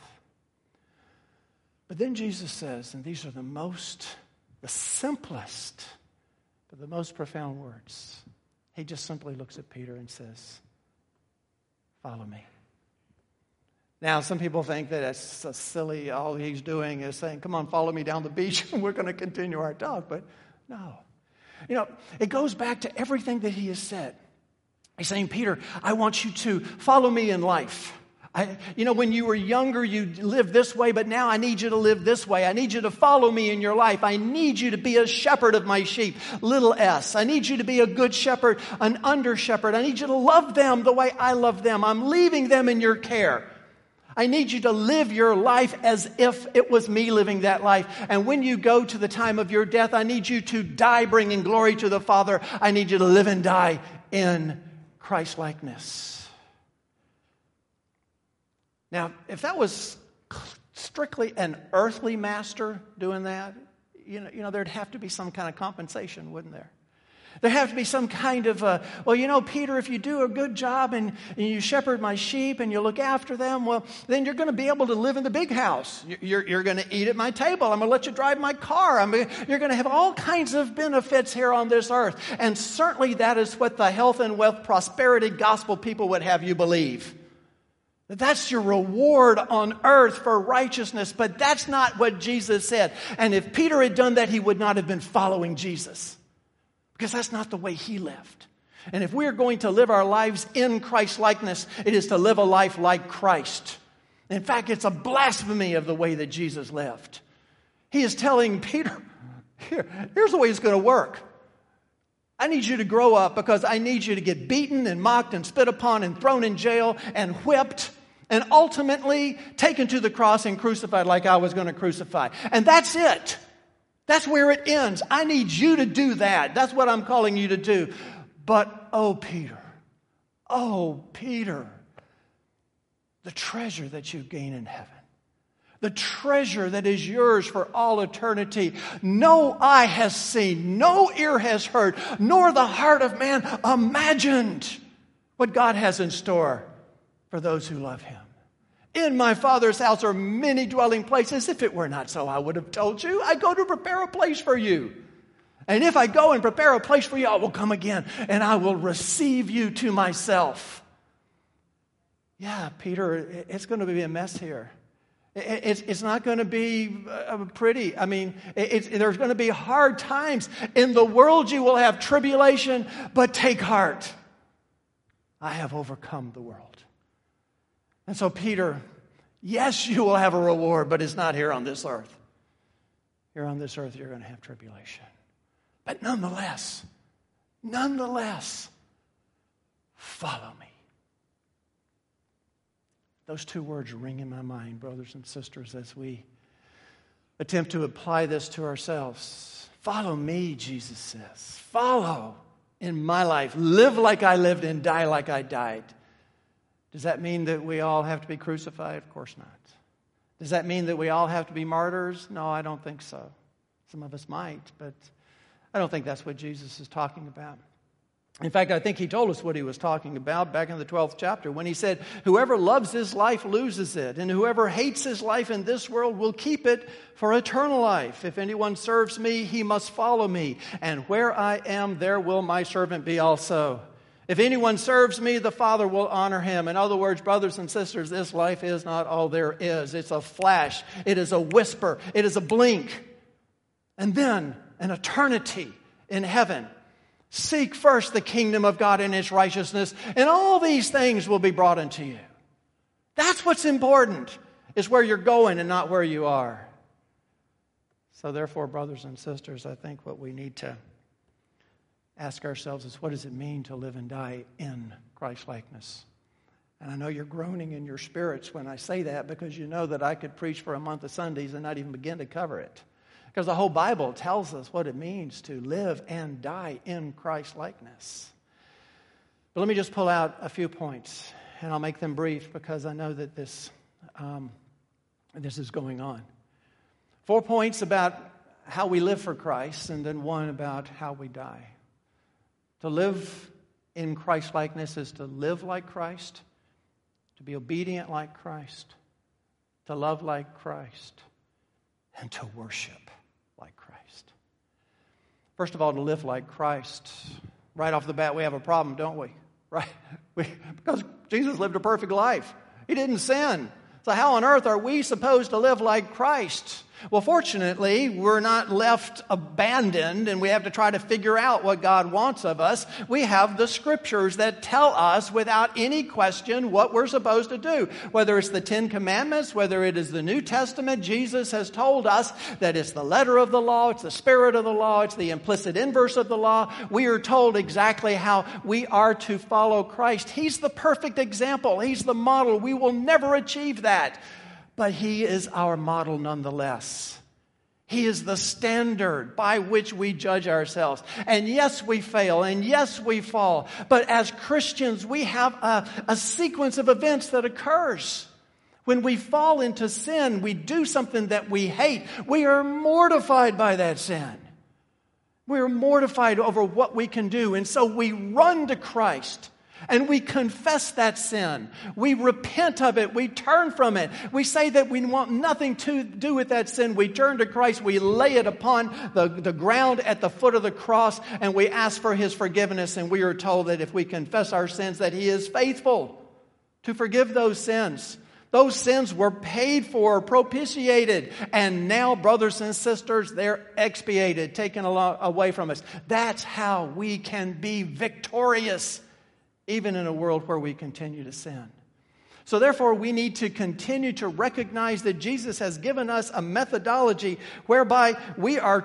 But then Jesus says, and these are the simplest, but the most profound words. He just simply looks at Peter and says, "Follow me." Now, some people think that that's so silly. All he's doing is saying, "Come on, follow me down the beach, and we're going to continue our talk." But no. It goes back to everything that he has said. He's saying, "Peter, I want you to follow me in life. When you were younger, you lived this way, but now I need you to live this way. I need you to follow me in your life. I need you to be a shepherd of my sheep, little s. I need you to be a good shepherd, an under shepherd. I need you to love them the way I love them. I'm leaving them in your care. I need you to live your life as if it was me living that life. And when you go to the time of your death, I need you to die bringing glory to the Father. I need you to live and die in Christ-likeness." Now, if that was strictly an earthly master doing that, there'd have to be some kind of compensation, wouldn't there? There'd have to be some kind of, Peter, if you do a good job and you shepherd my sheep and you look after them, well, then you're going to be able to live in the big house. You're going to eat at my table. I'm going to let you drive my car. You're going to have all kinds of benefits here on this earth. And certainly that is what the health and wealth prosperity gospel people would have you believe. That's your reward on earth for righteousness, but that's not what Jesus said. And if Peter had done that, he would not have been following Jesus, because that's not the way he lived. And if we're going to live our lives in Christ-likeness, it is to live a life like Christ. In fact, it's a blasphemy of the way that Jesus lived. He is telling Peter, here's the way it's going to work. I need you to grow up, because I need you to get beaten and mocked and spit upon and thrown in jail and whipped and ultimately taken to the cross and crucified like I was going to crucify. And that's it. That's where it ends. I need you to do that. That's what I'm calling you to do. But, oh, Peter, the treasure that you gain in heaven. The treasure that is yours for all eternity. No eye has seen, no ear has heard, nor the heart of man imagined what God has in store for those who love Him. In my Father's house are many dwelling places. If it were not so, I would have told you. I go to prepare a place for you. And if I go and prepare a place for you, I will come again and I will receive you to myself. Yeah, Peter, it's going to be a mess here. It's not going to be pretty. I mean, there's going to be hard times. In the world you will have tribulation, but take heart. I have overcome the world. And so Peter, yes, you will have a reward, but it's not here on this earth. Here on this earth you're going to have tribulation. But nonetheless, follow me. Those two words ring in my mind, brothers and sisters, as we attempt to apply this to ourselves. Follow me, Jesus says. Follow in my life. Live like I lived and die like I died. Does that mean that we all have to be crucified? Of course not. Does that mean that we all have to be martyrs? No, I don't think so. Some of us might, but I don't think that's what Jesus is talking about. In fact, I think He told us what He was talking about back in the 12th chapter when He said, whoever loves his life loses it, and whoever hates his life in this world will keep it for eternal life. If anyone serves me, he must follow me, and where I am, there will my servant be also. If anyone serves me, the Father will honor him. In other words, brothers and sisters, this life is not all there is. It's a flash. It is a whisper. It is a blink. And then an eternity in heaven. Seek first the kingdom of God and His righteousness, and all these things will be brought unto you. That's what's important, is where you're going and not where you are. So therefore, brothers and sisters, I think what we need to ask ourselves is, what does it mean to live and die in Christ-likeness? And I know you're groaning in your spirits when I say that, because you know that I could preach for a month of Sundays and not even begin to cover it. Because the whole Bible tells us what it means to live and die in Christ-likeness. But let me just pull out a few points, and I'll make them brief because I know that this is going on. 4 points about how we live for Christ, and then one about how we die. To live in Christ-likeness is to live like Christ, to be obedient like Christ, to love like Christ, and to worship like Christ. First of all, to live like Christ. Right off the bat, we have a problem, don't we? Right? Because Jesus lived a perfect life. He didn't sin. So how on earth are we supposed to live like Christ? Well, fortunately, we're not left abandoned and we have to try to figure out what God wants of us. We have the Scriptures that tell us without any question what we're supposed to do. Whether it's the Ten Commandments, whether it is the New Testament, Jesus has told us that it's the letter of the law, it's the spirit of the law, it's the implicit inverse of the law. We are told exactly how we are to follow Christ. He's the perfect example. He's the model. We will never achieve that. But He is our model nonetheless. He is the standard by which we judge ourselves. And yes, we fail. And yes, we fall. But as Christians, we have a sequence of events that occurs. When we fall into sin, we do something that we hate. We are mortified by that sin. We are mortified over what we can do. And so we run to Christ. And we confess that sin. We repent of it. We turn from it. We say that we want nothing to do with that sin. We turn to Christ. We lay it upon the ground at the foot of the cross. And we ask for His forgiveness. And we are told that if we confess our sins, that He is faithful to forgive those sins. Those sins were paid for, propitiated. And now, brothers and sisters, they're expiated, taken away from us. That's how we can be victorious, even in a world where we continue to sin. So therefore, we need to continue to recognize that Jesus has given us a methodology whereby we are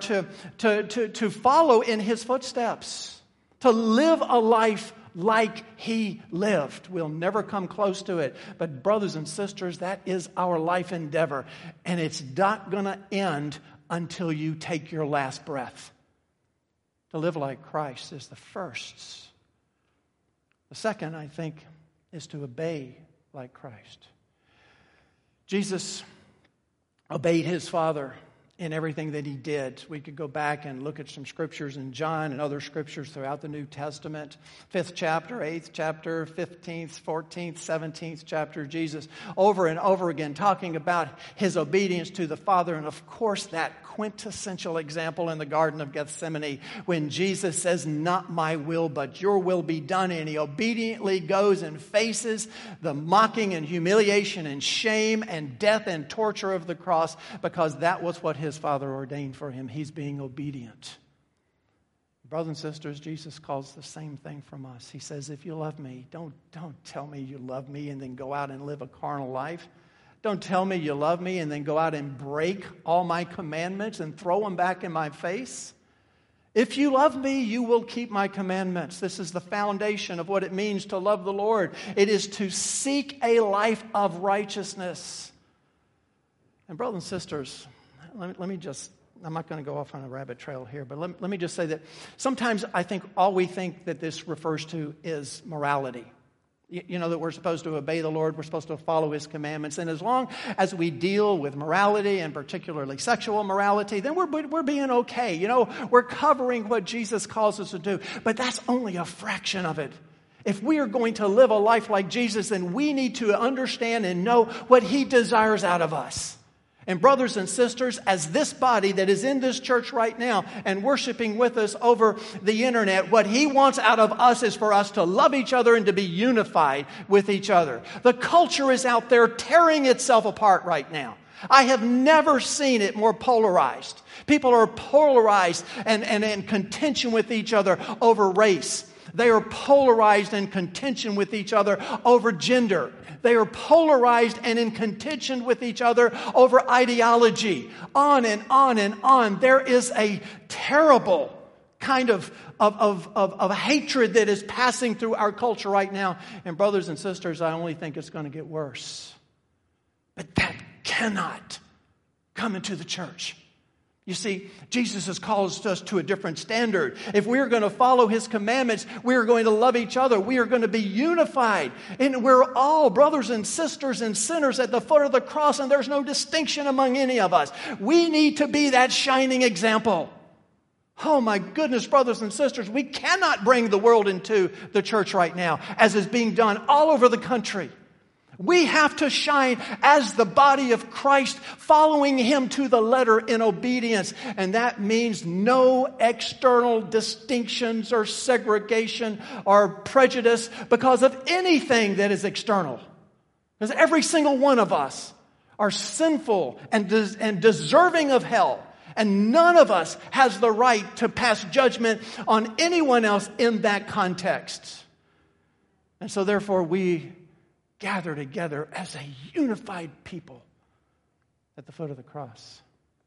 to follow in His footsteps, to live a life like He lived. We'll never come close to it. But brothers and sisters, that is our life endeavor. And it's not going to end until you take your last breath. To live like Christ is the first. The second, I think, is to obey like Christ. Jesus obeyed his Father in everything that he did. We could go back and look at some scriptures in John and other scriptures throughout the New Testament. 5th chapter, 8th chapter, 15th, 14th, 17th chapter. Jesus over and over again talking about his obedience to the Father. And of course that quintessential example in the Garden of Gethsemane when Jesus says, "Not my will, but your will be done." And he obediently goes and faces the mocking and humiliation and shame and death and torture of the cross because that was what his Father ordained for him. He's being obedient. Brothers and sisters, Jesus calls the same thing from us. He says, if you love me, don't tell me you love me and then go out and live a carnal life. Don't tell me you love me and then go out and break all my commandments and throw them back in my face. If you love me, you will keep my commandments. This is the foundation of what it means to love the Lord. It is to seek a life of righteousness. And brothers and sisters, let me just, I'm not going to go off on a rabbit trail here, but let me just say that sometimes I think all we think that this refers to is morality. You know, that we're supposed to obey the Lord, we're supposed to follow his commandments. And as long as we deal with morality, and particularly sexual morality, then we're being okay. You know, we're covering what Jesus calls us to do. But that's only a fraction of it. If we are going to live a life like Jesus, then we need to understand and know what he desires out of us. And brothers and sisters, as this body that is in this church right now and worshiping with us over the internet, what he wants out of us is for us to love each other and to be unified with each other. The culture is out there tearing itself apart right now. I have never seen it more polarized. People are polarized and in contention with each other over race. They are polarized in contention with each other over gender. They are polarized and in contention with each other over ideology. On and on and on. There is a terrible kind of hatred that is passing through our culture right now. And brothers and sisters, I only think it's going to get worse. But that cannot come into the church. You see, Jesus has called us to a different standard. If we're going to follow his commandments, we're going to love each other. We are going to be unified. And we're all brothers and sisters and sinners at the foot of the cross, and there's no distinction among any of us. We need to be that shining example. Oh my goodness, brothers and sisters, we cannot bring the world into the church right now, as is being done all over the country. We have to shine as the body of Christ, following him to the letter in obedience. And that means no external distinctions or segregation or prejudice because of anything that is external. Because every single one of us are sinful and deserving of hell. And none of us has the right to pass judgment on anyone else in that context. And so therefore we gather together as a unified people at the foot of the cross.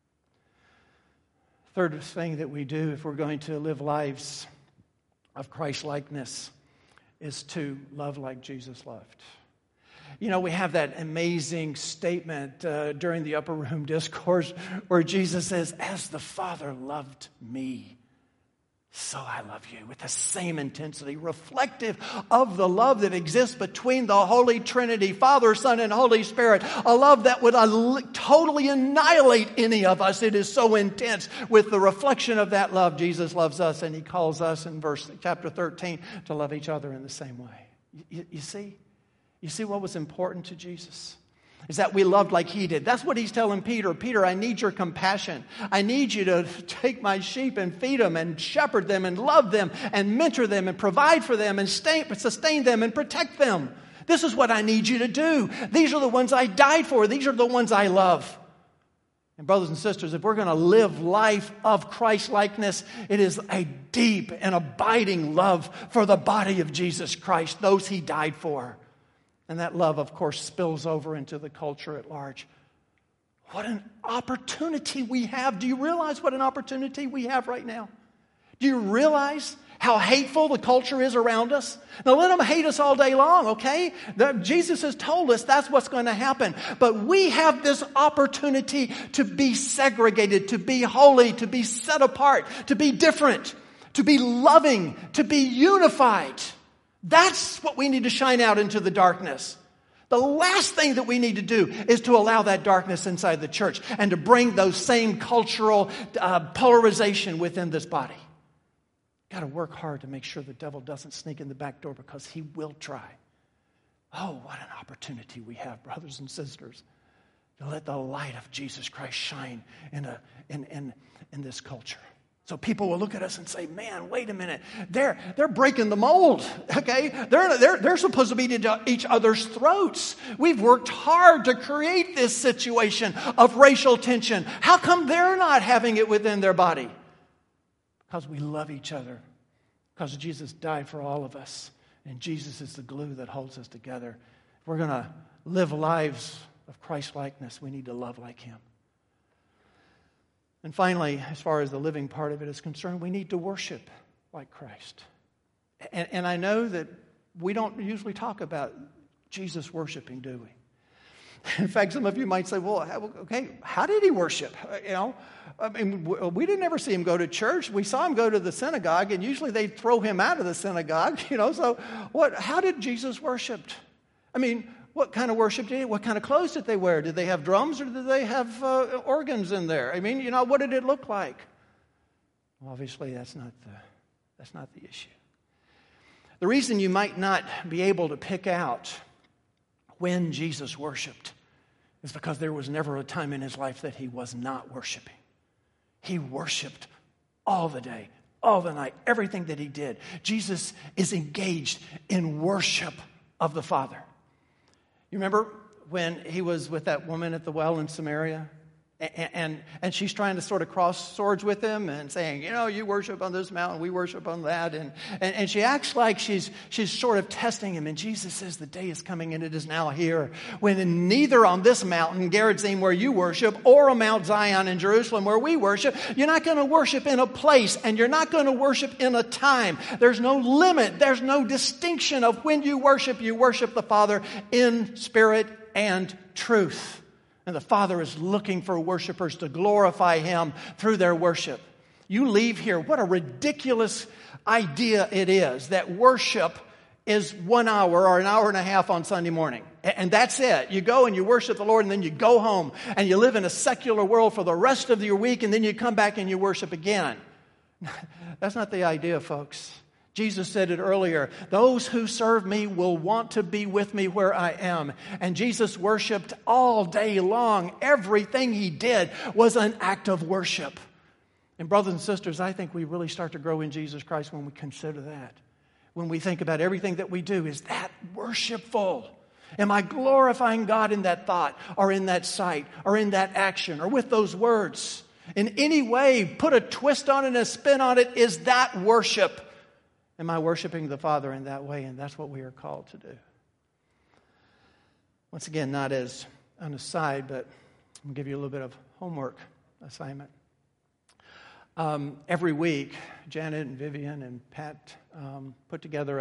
Third thing that we do if we're going to live lives of Christ-likeness is to love like Jesus loved. You know, we have that amazing statement during the upper room discourse where Jesus says, "As the Father loved me, so I love you," with the same intensity, reflective of the love that exists between the Holy Trinity, Father, Son, and Holy Spirit. A love that would totally annihilate any of us. It is so intense. With the reflection of that love, Jesus loves us, and he calls us in chapter 13 to love each other in the same way. You see? You see what was important to Jesus? Is that we loved like he did. That's what he's telling Peter. Peter, I need your compassion. I need you to take my sheep and feed them and shepherd them and love them and mentor them and provide for them and sustain them and protect them. This is what I need you to do. These are the ones I died for. These are the ones I love. And brothers and sisters, if we're going to live life of Christ-likeness, it is a deep and abiding love for the body of Jesus Christ, those he died for. And that love, of course, spills over into the culture at large. What an opportunity we have. Do you realize what an opportunity we have right now? Do you realize how hateful the culture is around us? Now let them hate us all day long, okay? Jesus has told us that's what's going to happen. But we have this opportunity to be segregated, to be holy, to be set apart, to be different, to be loving, to be unified. That's what we need to shine out into the darkness. The last thing that we need to do is to allow that darkness inside the church and to bring those same cultural polarization within this body. Got to work hard to make sure the devil doesn't sneak in the back door, because he will try. Oh, what an opportunity we have, brothers and sisters, to let the light of Jesus Christ shine in this culture. So people will look at us and say, man, wait a minute. They're breaking the mold, okay? They're supposed to be at each other's throats. We've worked hard to create this situation of racial tension. How come they're not having it within their body? Because we love each other. Because Jesus died for all of us. And Jesus is the glue that holds us together. If we're going to live lives of Christ-likeness, we need to love like Him. And finally, as far as the living part of it is concerned, we need to worship like Christ. And I know that we don't usually talk about Jesus worshiping, do we? In fact, some of you might say, well, okay, how did He worship? I mean, we didn't ever see Him go to church. We saw Him go to the synagogue, and usually they'd throw Him out of the synagogue, so how did Jesus worship? I mean, what kind of worship did He? What kind of clothes did they wear? Did they have drums, or did they have organs in there? I mean, what did it look like? Well, obviously, that's not the issue. The reason you might not be able to pick out when Jesus worshiped is because there was never a time in His life that He was not worshiping. He worshiped all the day, all the night, everything that He did. Jesus is engaged in worship of the Father. You remember when He was with that woman at the well in Samaria? And she's trying to sort of cross swords with Him and saying, you worship on this mountain, we worship on that. And she acts like she's sort of testing Him. And Jesus says, the day is coming, and it is now here, when neither on this mountain, Gerizim, where you worship, or on Mount Zion in Jerusalem where we worship, you're not going to worship in a place, and you're not going to worship in a time. There's no limit. There's no distinction of when you worship. You worship the Father in spirit and truth. And the Father is looking for worshipers to glorify Him through their worship. You leave here, what a ridiculous idea it is that worship is 1 hour or an hour and a half on Sunday morning. And that's it. You go and you worship the Lord, and then you go home and you live in a secular world for the rest of your week, and then you come back and you worship again. That's not the idea, folks. Jesus said it earlier, those who serve me will want to be with me where I am. And Jesus worshiped all day long. Everything He did was an act of worship. And brothers and sisters, I think we really start to grow in Jesus Christ when we consider that. When we think about everything that we do, is that worshipful? Am I glorifying God in that thought, or in that sight, or in that action, or with those words? In any way, put a twist on it and a spin on it, is that worship? Am I worshiping the Father in that way? And that's what we are called to do. Once again, not as an aside, but I'm going to give you a little bit of homework assignment. Every week, Janet and Vivian and Pat put together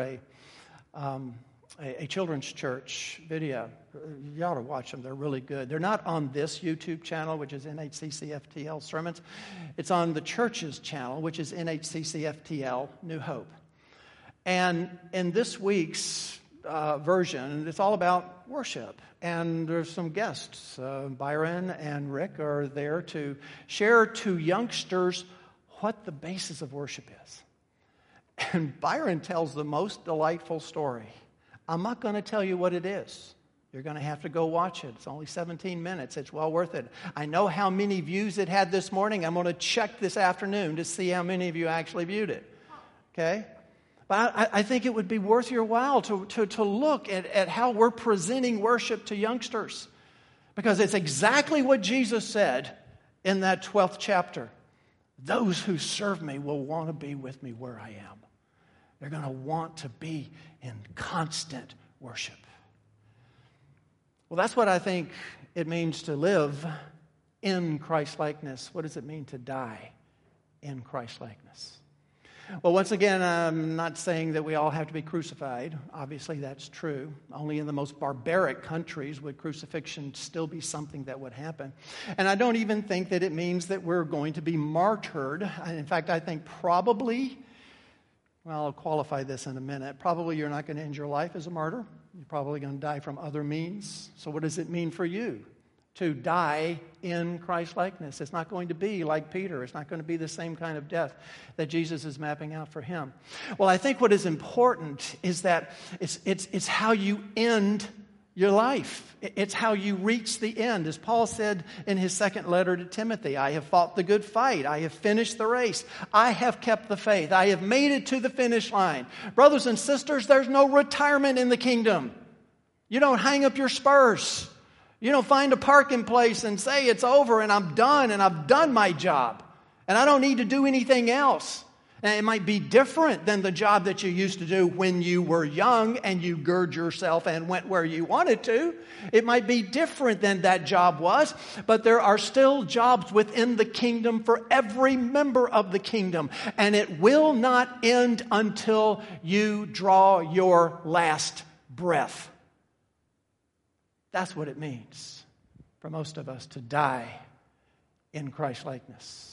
a children's church video. You ought to watch them. They're really good. They're not on this YouTube channel, which is NHCCFTL Sermons. It's on the church's channel, which is NHCCFTL New Hope. And in this week's version, it's all about worship. And there's some guests. Byron and Rick are there to share to youngsters what the basis of worship is. And Byron tells the most delightful story. I'm not going to tell you what it is. You're going to have to go watch it. It's only 17 minutes. It's well worth it. I know how many views it had this morning. I'm going to check this afternoon to see how many of you actually viewed it. Okay? But I think it would be worth your while to look at how we're presenting worship to youngsters. Because it's exactly what Jesus said in that 12th chapter. Those who serve me will want to be with me where I am. They're going to want to be in constant worship. Well, that's what I think it means to live in Christ-likeness. What does it mean to die in Christ-likeness? Well, once again, I'm not saying that we all have to be crucified. Obviously, that's true. Only in the most barbaric countries would crucifixion still be something that would happen. And I don't even think that it means that we're going to be martyred. In fact, I think probably, well, I'll qualify this in a minute, probably you're not going to end your life as a martyr. You're probably going to die from other means. So what does it mean for you to die in Christ-likeness? It's not going to be like Peter. It's not going to be the same kind of death that Jesus is mapping out for him. Well, I think what is important is that it's how you end your life. It's how you reach the end. As Paul said in his second letter to Timothy, I have fought the good fight. I have finished the race. I have kept the faith. I have made it to the finish line. Brothers and sisters, there's no retirement in the kingdom. You don't hang up your spurs. You don't find a parking place and say it's over and I'm done and I've done my job and I don't need to do anything else. And it might be different than the job that you used to do when you were young and you girded yourself and went where you wanted to. It might be different than that job was, but there are still jobs within the kingdom for every member of the kingdom. And it will not end until you draw your last breath. That's what it means for most of us to die in Christ-likeness.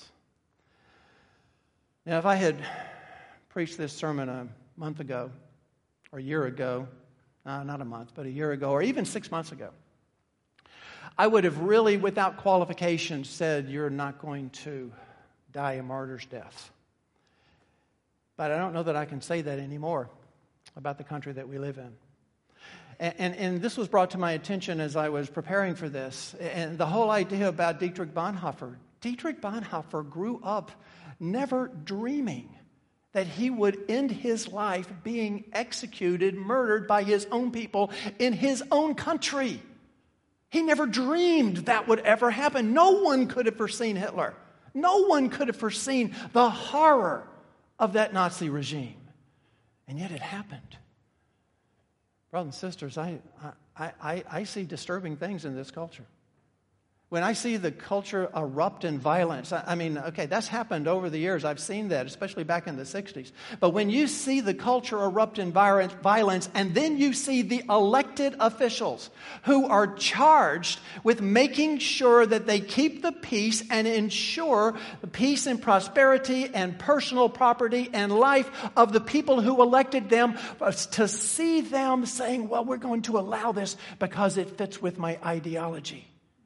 Now, if I had preached this sermon a month ago, or a year ago, not a month, but a year ago, or even 6 months ago, I would have really, without qualification, said, you're not going to die a martyr's death. But I don't know that I can say that anymore about the country that we live in. And this was brought to my attention as I was preparing for this. And the whole idea about Dietrich Bonhoeffer. Dietrich Bonhoeffer grew up never dreaming that he would end his life being executed, murdered by his own people in his own country. He never dreamed that would ever happen. No one could have foreseen Hitler. No one could have foreseen the horror of that Nazi regime. And yet it happened. Brothers and sisters, I see disturbing things in this culture. When I see the culture erupt in violence, I mean, okay, that's happened over the years. I've seen that, especially back in the 60s. But when you see the culture erupt in violence, and then you see the elected officials who are charged with making sure that they keep the peace and ensure the peace and prosperity and personal property and life of the people who elected them, to see them saying, well, we're going to allow this because it fits with my ideology.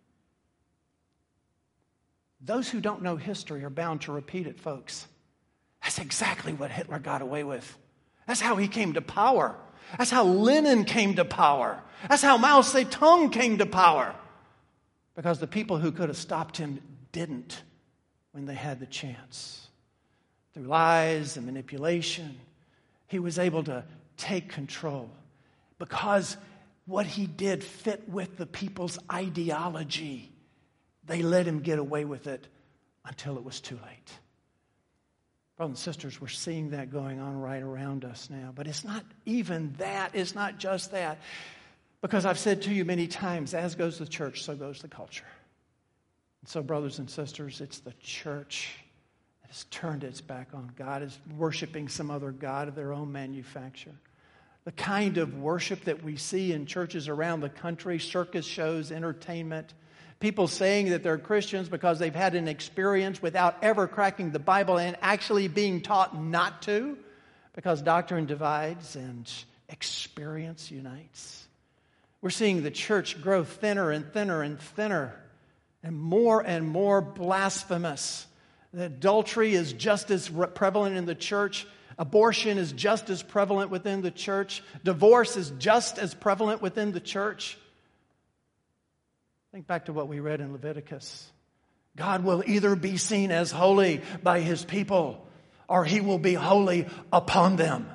Those who don't know history are bound to repeat it, folks. That's exactly what Hitler got away with. That's how he came to power. That's how Lenin came to power. That's how Mao Zedong came to power. Because the people who could have stopped him didn't when they had the chance. Through lies and manipulation, he was able to take control because what he did fit with the people's ideology. They let him get away with it until it was too late. Brothers and sisters, we're seeing that going on right around us now. But it's not even that. It's not just that. Because I've said to you many times, as goes the church, so goes the culture. And so, brothers and sisters, it's the church that has turned its back on God, is worshiping some other god of their own manufacture. The kind of worship that we see in churches around the country, circus shows, entertainment, people saying that they're Christians because they've had an experience without ever cracking the Bible and actually being taught not to, because doctrine divides and experience unites. We're seeing the church grow thinner and thinner and thinner and more blasphemous. The adultery is just as prevalent in the church. Abortion is just as prevalent within the church. Divorce is just as prevalent within the church. Think back to what we read in Leviticus. God will either be seen as holy by his people, or he will be holy upon them.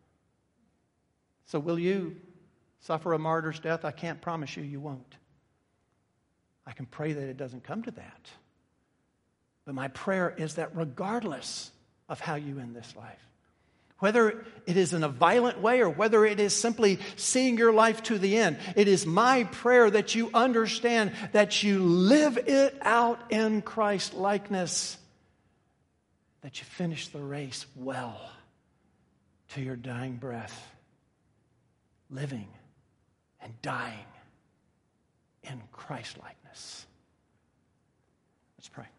So will you suffer a martyr's death? I can't promise you you won't. I can pray that it doesn't come to that. But my prayer is that regardless of how you end this life, whether it is in a violent way or whether it is simply seeing your life to the end, it is my prayer that you understand that you live it out in Christ likeness, that you finish the race well to your dying breath, living and dying in Christ likeness. Let's pray.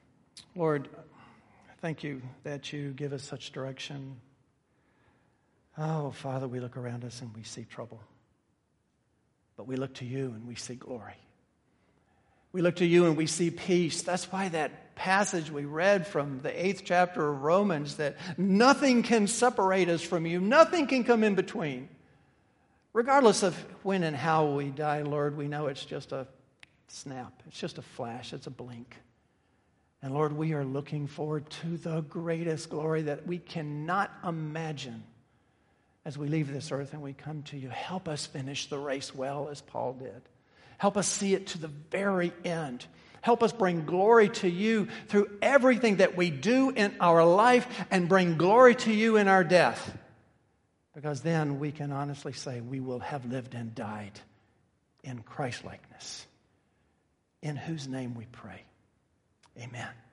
Lord, thank you that you give us such direction. Oh, Father, we look around us and we see trouble. But we look to you and we see glory. We look to you and we see peace. That's why that passage we read from the 8th chapter of Romans, that nothing can separate us from you. Nothing can come in between. Regardless of when and how we die, Lord, we know it's just a snap. It's just a flash. It's a blink. And Lord, we are looking forward to the greatest glory that we cannot imagine as we leave this earth and we come to you. Help us finish the race well as Paul did. Help us see it to the very end. Help us bring glory to you through everything that we do in our life and bring glory to you in our death. Because then we can honestly say we will have lived and died in Christ-likeness, in whose name we pray. Amen.